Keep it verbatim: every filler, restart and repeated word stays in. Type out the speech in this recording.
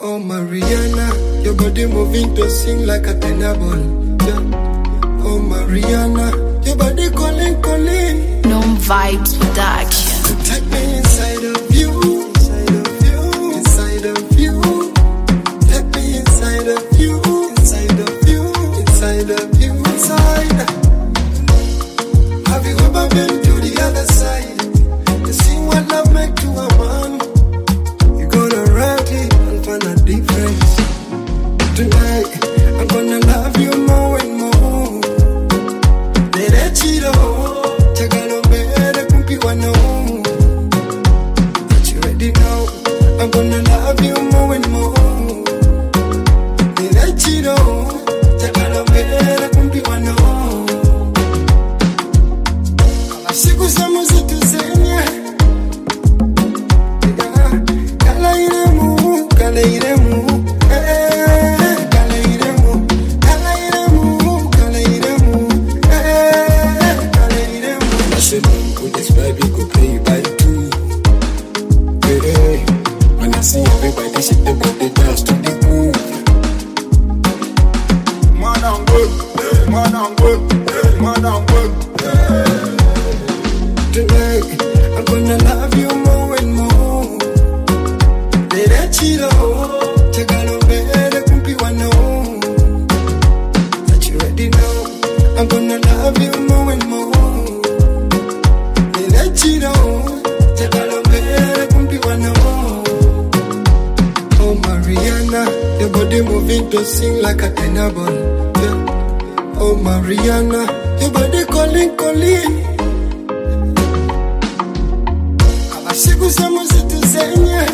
Oh Mariana, your body moving to sing like a tenable. Yeah. Oh Mariana, your body calling, calling. Gnome Vibes Production. Take me inside of you, inside of you, inside of you. Take me inside of you, inside of you, inside of you, inside. Have you ever been to the other side? You see what love make to a man. You gonna rock it and find a difference. Tonight, I'm gonna love you more and more. Derechiro, chagalo bere kumpiwa no. But you ready now? I'm gonna love you more and more. Derechiro, chagalo bere kumpiwa no. Siku za muziki zenye, kala iremu, kala iremu. Shit them got the dance to the groove. Man and good, man and good, man and good. Tonight, I'm gonna love you more and more. Derechiro, chagalo bere kumpiwa no. That you ready now? I'm gonna love you more and more. Derechiro, chagalo bere kumpiwa no. Oh Mariana, your body moving to sing like a tenable. Yeah. Oh Mariana, your body calling, calling. Siku za muziki zenye,